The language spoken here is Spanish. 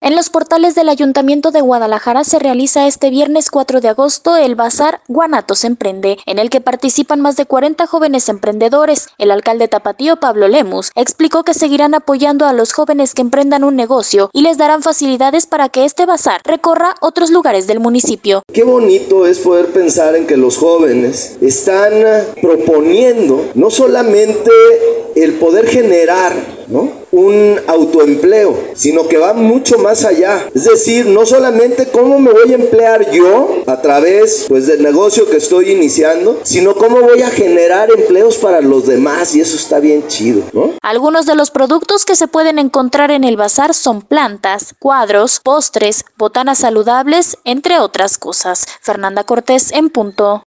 En los portales del Ayuntamiento de Guadalajara se realiza este viernes 4 de agosto el Bazar Guanatos Emprende, en el que participan más de 40 jóvenes emprendedores. El alcalde tapatío, Pablo Lemus, explicó que seguirán apoyando a los jóvenes que emprendan un negocio y les darán facilidades para que este bazar recorra otros lugares del municipio. Qué bonito es poder pensar en que los jóvenes están proponiendo no solamente el poder generar, un autoempleo, sino que va mucho más allá. Es decir, no solamente cómo me voy a emplear yo a través del negocio que estoy iniciando, sino cómo voy a generar empleos para los demás, y eso está bien chido, ¿no? Algunos de los productos que se pueden encontrar en el bazar son plantas, cuadros, postres, botanas saludables, entre otras cosas. Fernanda Cortés en punto.